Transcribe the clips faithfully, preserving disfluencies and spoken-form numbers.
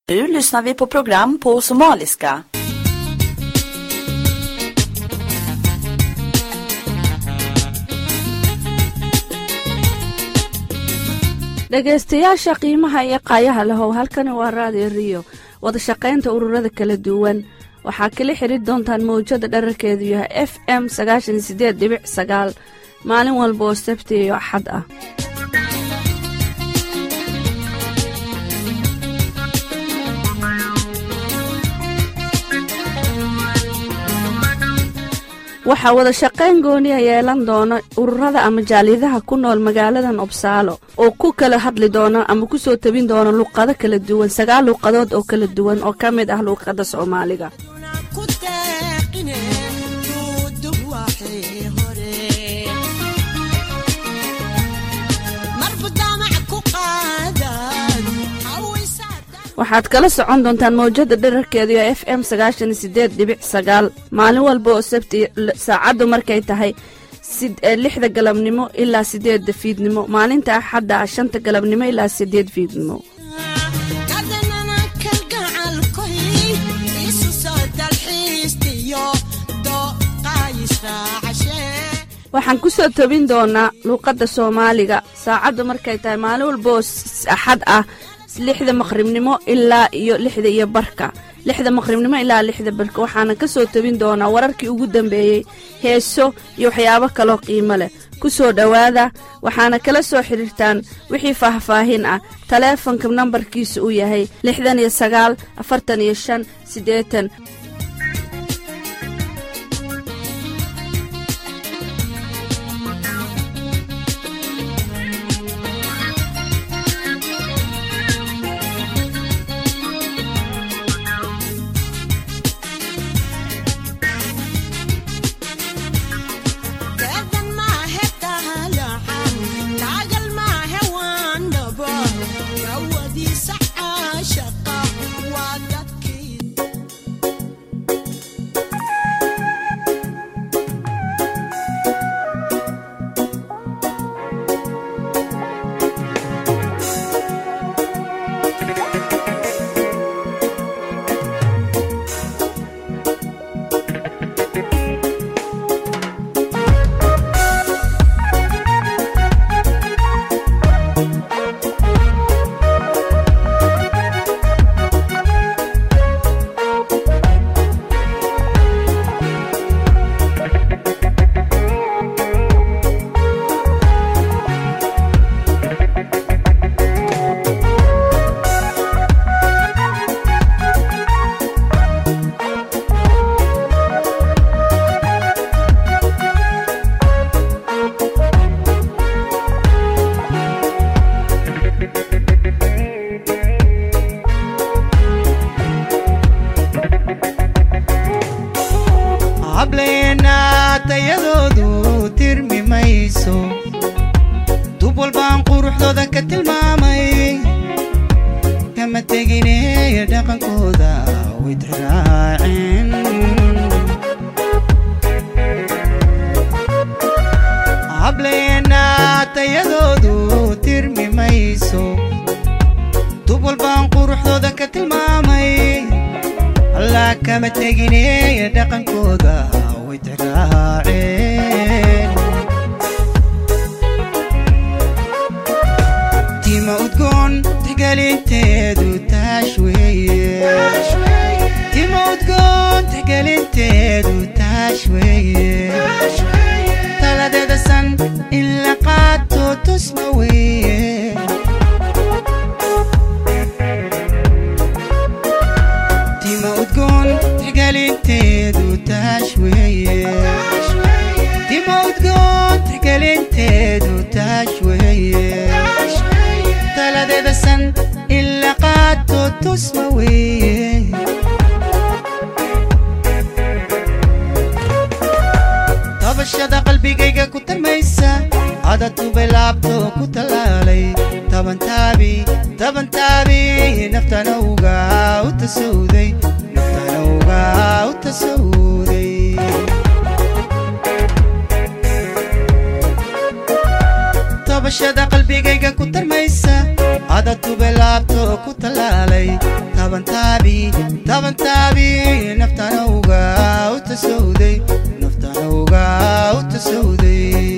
Nu lyssnar vi på program på somaliska. dhageystayaasha qiimaha iyo qaayaha lahow halkani waa raadiyo Rio wada shaqaynta ururada kala duwan waxaa kala xiriir doontaan mowjada dhererkeedu yahay F M sagaashan iyo siddeed dhibic sagaal maalin walba oo Sabti iyo Axad ah. waxaa wada shaqayn gooni ah yeelan doona ururada ama jaaliyadaha ku nool magaaladan Obsaalo oo ku kala hadli doona ama ku soo tabin doona luqado kala duwan sagaal luqadood oo kala duwan oo ka mid ah luqadda Soomaaliga. waxaad kala socon doontaan mowjada dhererkeedu ee F M sagaashan iyo siddeed dhibic sagaal maalin walba oo Sabti saacadu markay tahay lixda galabnimo ilaa siddeedda fiidnimo maalinta Axadda shanta galabnimo ilaa siddeed fiidnimo. waxaan ku soo tabin doonaa luqadda Soomaaliga saacadu markay tahay maalin walba oo Axad ah lixda maqribnimo ilaa iyo lixda iyo barka lixda maqribnimo ilaa lixda barka waxaana ka soo tabin doonaa wararkii ugu dambeeyay heeso iyo waxyaabo kale oo qiimo leh ku soo dhawaada waxaana kala soo xiriirtaan wixii faahfaahin ah taleefanka nambarkiisu uu yahay lixdan iyo sagaal afartan iyo shan siddeetan. tabashada qalbigayga ku tarmaysa ada tubelaabto ku talaalay taban taabi taban taabi naftana uga utasawday naftana uga utasawday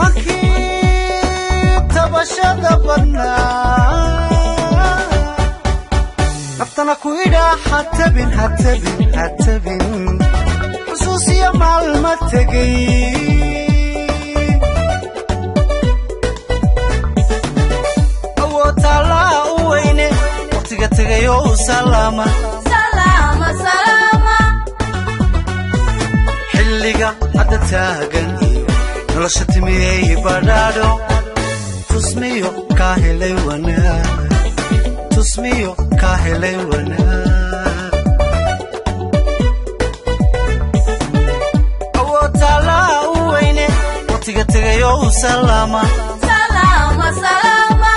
مكيب تبشد بنا نفتنا كويدا حتى بن حتى بن حتى بن خصوصية معلومات تجي تغيو سلامة سلامة سلامة حلقة حتى تاغني نلاشة تميي بدادو تسميو كاهلي وانا تسميو كاهلي وانا أو تالا ويني وطيقة تغيو سلامة سلامة سلامة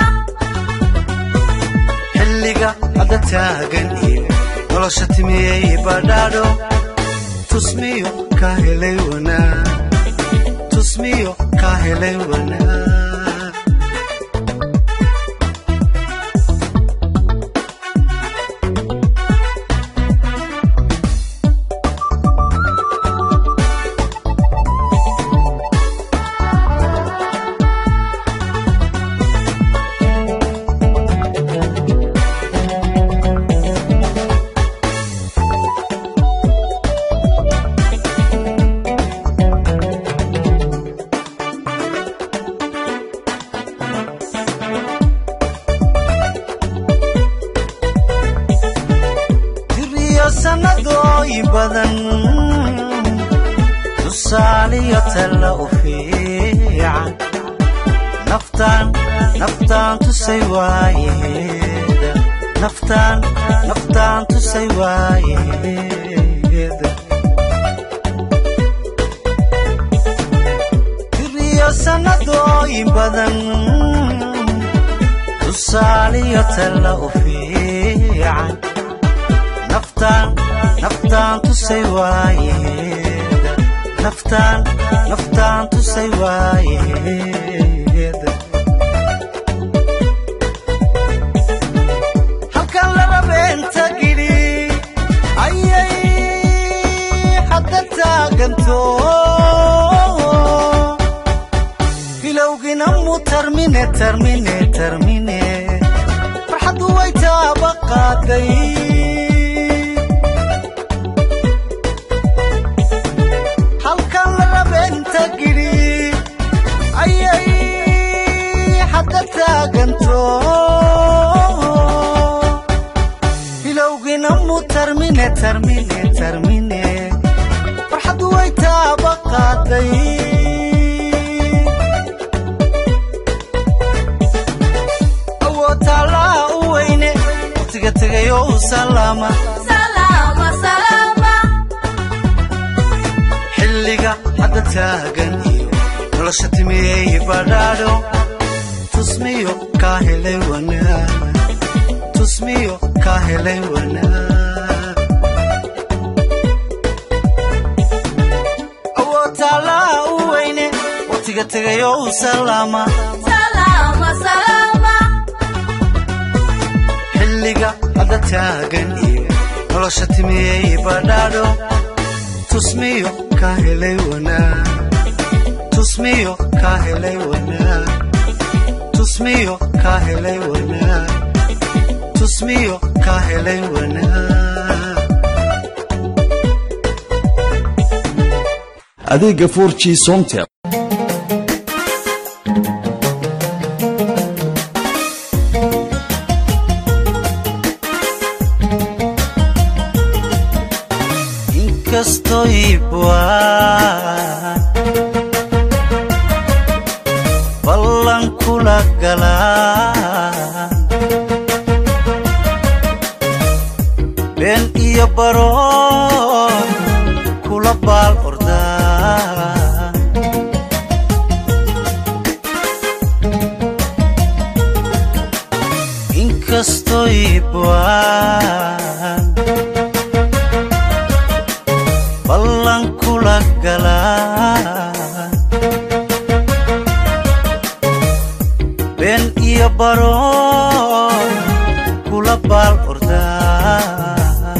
هذا تاغني نلاشة تميي بدادو تسميو كاهلي وانا تسميو كاهلي وانا نفتان نفتان تسيوايد نفتان نفتان تسيوايد كريا سندوي بدن تسالي تلا أفيعن نفتان نفتان تسيوايد نفتان نفتان تسيوايد halkan laba beenta gidi ayay hadda taaganto filowgina mu termine termine termine farxadu way taabaqaaday halkan laba beenta gidi ayay hadda taaganto termine termine termine farxadu way taabaqaaday awoodala weyne waqtiga tagayo salaama سلامة سلامة xilliga hadda taagan iyo nolosha timiyey badhaadho tusmiyo kaa helay wanaag tusmiyo kaa helay wanaag tagayo salaama سلامة سلامة xilliga hadda taagan iyo nolosha timiyey badhaadho tusmiyo kaa helay wanaag tusmiyo kaa helay wanaag tusmiyo kaa helay wanaag tusmiyo kaa helay wanaag adeega four G Somtel estoy buan ballan kula galan ben iyo baron kula bal ordan inkastoy buan ballan kula galan ben iyo baron kula bal ordan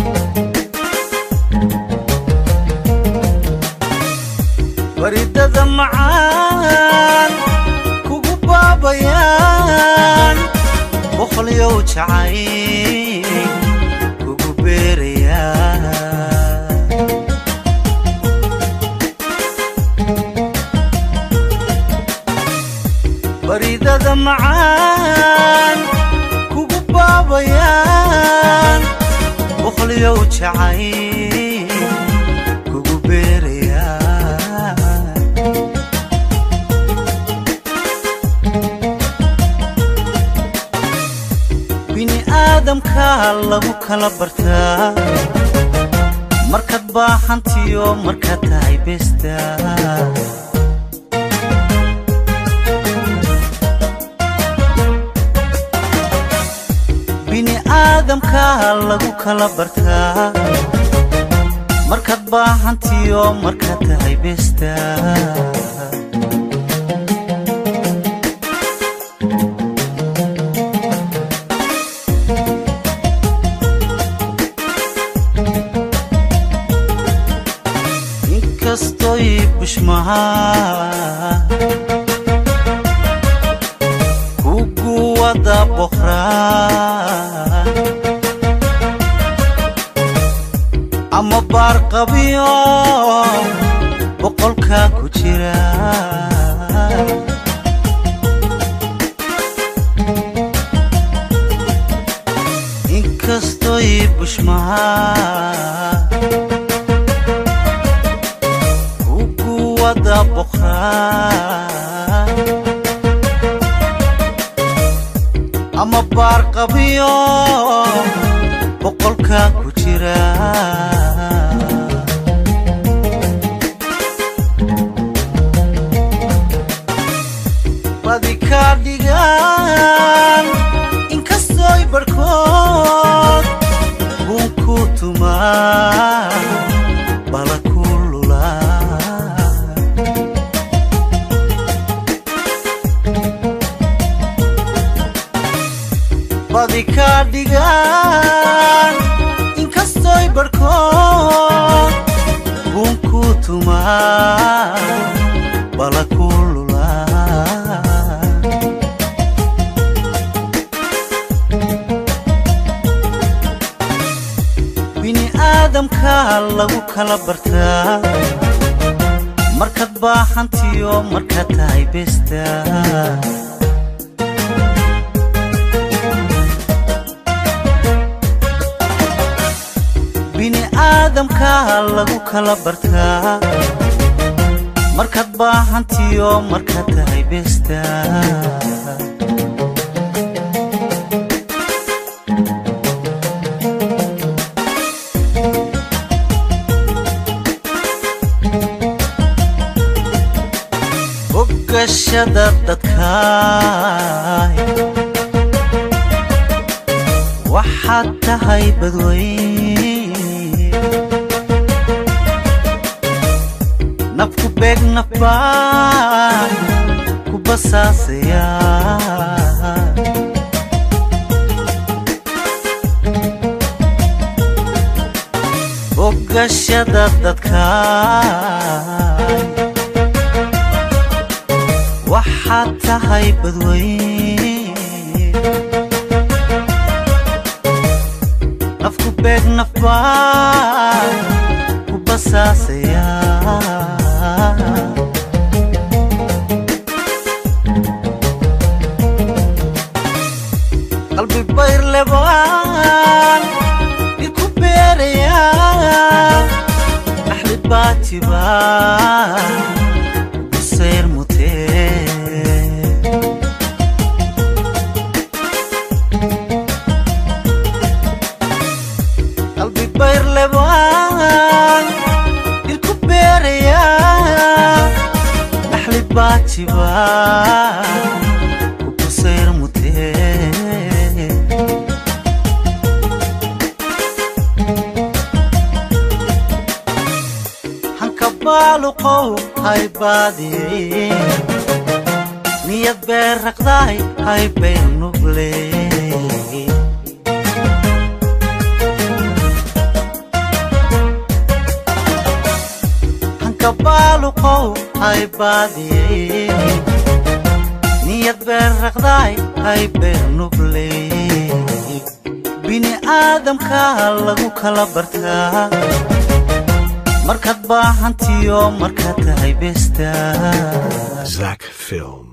baridada معان كوكو بابيان بخلي وجعي كوكو بيريان بريدة معان كوكو بابيان بخلي وجعي كوكو بيريان بني آدم كالله كلا برتا مركت باحنتيو مركت عيبستا بني آدم كالله كلا برتا مركت باحنتيو مركت عيبستا إنكستوي بشمها كوكو ودا بخرا أما بارقبيو بقولك كجرا إنكستوي بشمها كوكو ودا بخرا أما بارقبيو بقولك كجرا كارديغان إنكسوي بركوت بونكوتوما بالاكولولا بادي كارديغان إنكسوي بركوت بونكوتوما بالاكولولا آدم كالله كلا برتا مركت باحنتيو مركت عيبستا بني آدم كالله كلا برتا مركت باحنتيو مركت عيبستا قشدة دكاي وحتى هاي بدوي نفكو بيك نفبان كوباساسيا قشدة دكاي وحتى هاي بدوي نفكو بيك نفبان كوباساسيا قلبي بير لبان يكو بيريا أحلي باتي بان بصير قلبي بير لبان يركب بيريا نحلي باتي بان وبصير متين حنكبالو قو هاي بادي نية بير رقضاي هاي بين نبلي حنكبالو قو هاي بادي نيت برقداي هاي بنقلي بني آدم كالغو كلا برتا مركات باهانتيو مركات هاي بستا Zach Films.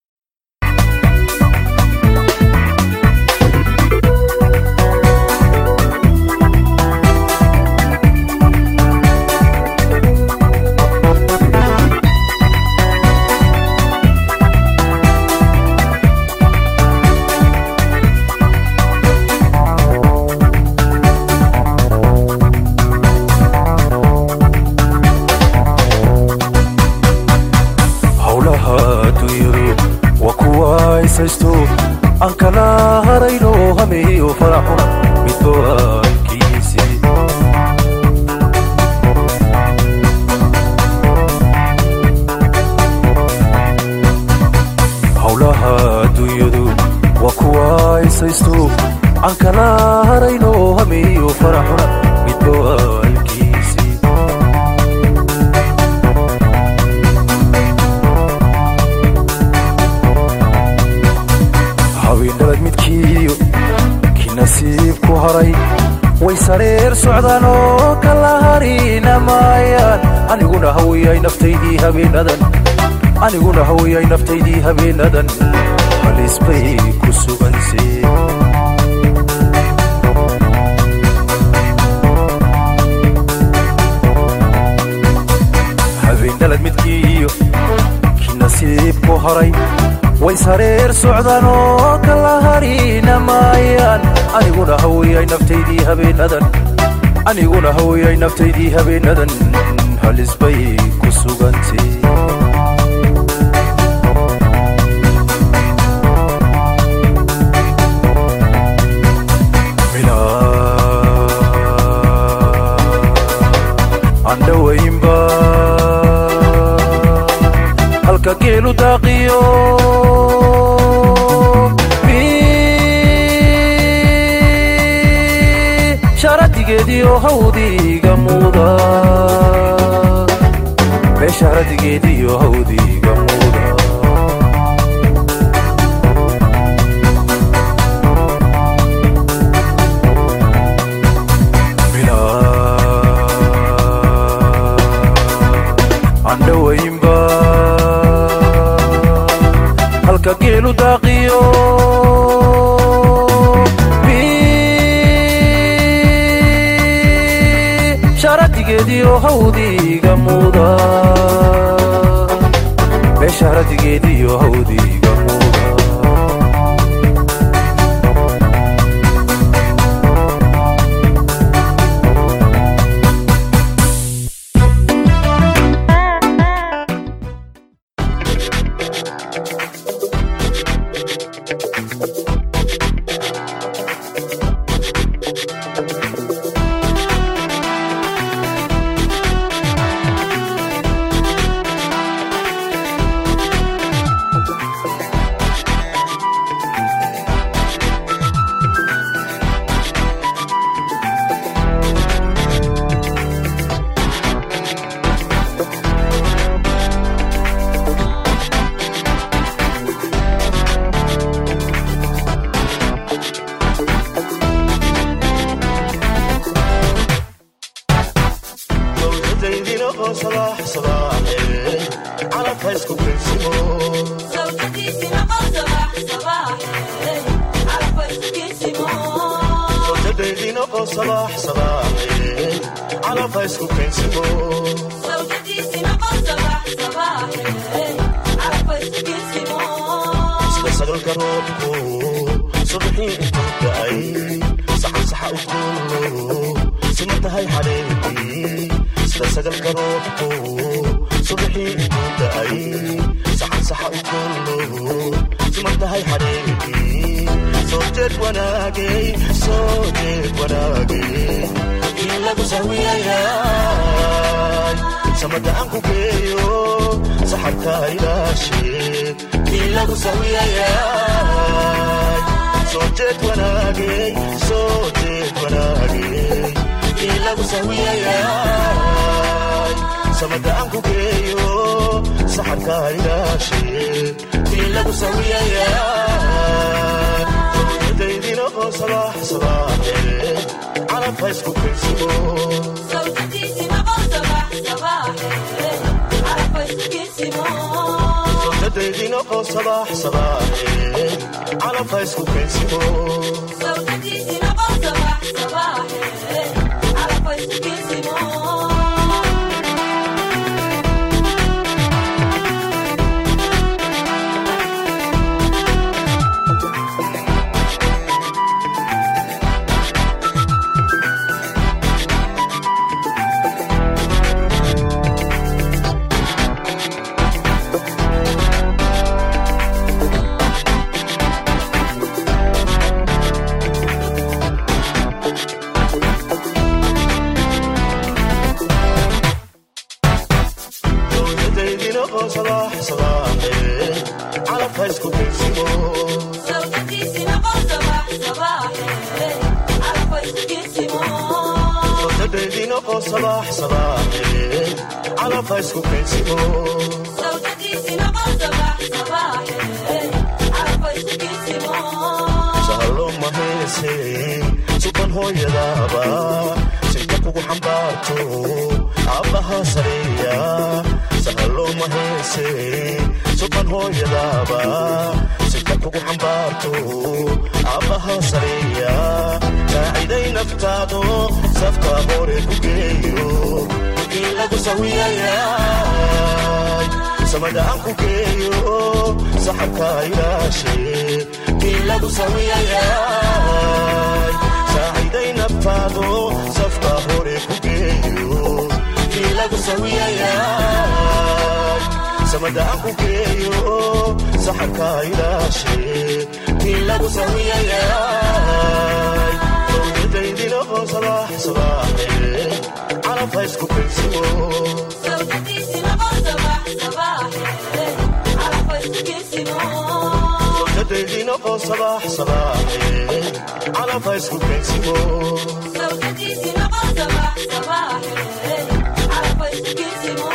سيستو أنكلا هريلو همي وفرحنا بدوان كيسي حولها دويدو وكواي سيستو أنكلا هريلو همي وفرحنا بدوان كيسي haweenada midkiiyo ki nasiibku haray way sareer socdaan oo kala harina maayaan aniguna hawiyay naftaydii habeenadan aniguna hawiyay naftaydii habeenadan halis bay ku sugansay haweenada midkiiyo ki nasiibku haray way sareer socdaan oo kala harina maayaan aniguna hawiyay naftaydii habeenadan aniguna hawiyay naftaydii habeenadan halis bay ku sugantay mina andawaynba halka geelu daaqiyo شرديجيديو هودي جمودا بشرديجيديو هودي جمودا بلا عنده وينبا هلكا جيلو داقيو شرديجيديو هودي جمودا بشرديجيديو هودي جمودا صباح صباحي على فيسبوك سيمون زوجتي سينما صباح صباحي على فيسبوك سيمون زوجتي صباح صباحي على فيسبوك سيمون زوجتي سينما صباح صباحي على فيسبوك سيمون سبسر الكروبكو صبحي انتو داي صح صح وكله سمت هاي حبيبي سبسر الكروبكو صبحي انتو داي صح صح وكله سمت هاي حبيبي صوتك وناقي صوتك وناقي إلا بسوية ياي سمت عنكو كيو سحبتها إلى شيء إلا بسوية ياي صوتك وناقي صوتك وناقي إلا بسوية ياي samada aan ku geeyo saxarka ilaashe tii lagu sawiyayaa daydina oo sabax sabaxe calafka isku kaysimo sawtadiisina oo sabax sabaxe calafka isku kaysimo daydina oo sabax sabaxe calafka isku kaysimo sawtadiisina oo sabax sabaxe calafka isku kaysimo صباح صباحي على فايسكو كنسيمو sawtadiisina oo sabax sabaxe calafka isku kaysimo sahalo mahayse suban hooyadaaba sinta kugu xambaarto abbaha sareeya sahalo mahayse suban hooyadaaba sinta kugu xambaarto abbaha sareeya saaciday naftaado safka hore ku geeyo in lagu sawiyayaa samada aan ku geeyo saxarka ilaashe in lagu sawiyayaa saaciday naftaado safka hore ku geeyo in lagu sawiyayaa samada aan ku geeyo saxarka ilaashe in lagu sawiyayaa daydina oo sabax sabaxe calafka isku kaysimo sawtadiisina oo sabax sabaxe calafka isku kaysimo daydina oo sabax sabaxe calafka isku kaysimo sawtadiisina oo sabax sabaxe calafka isku kaysimo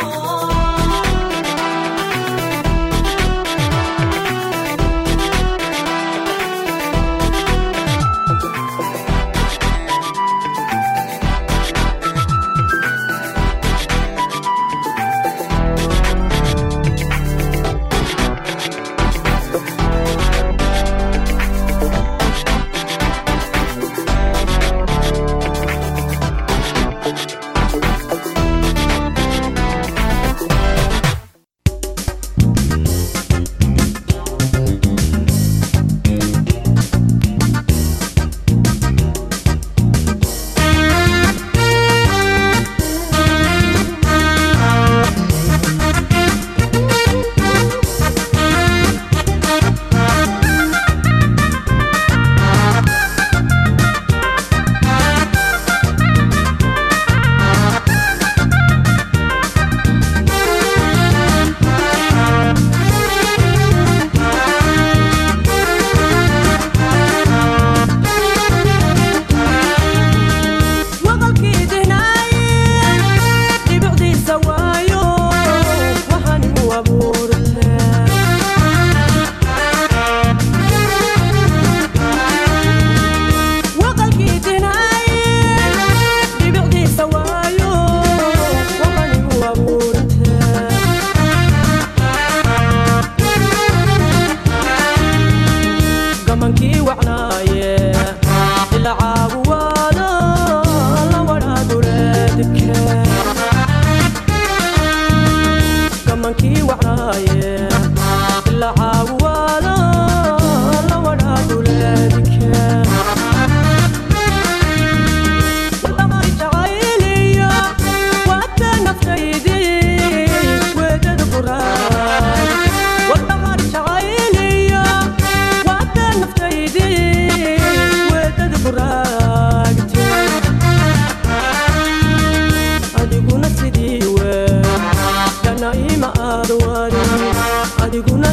adiguna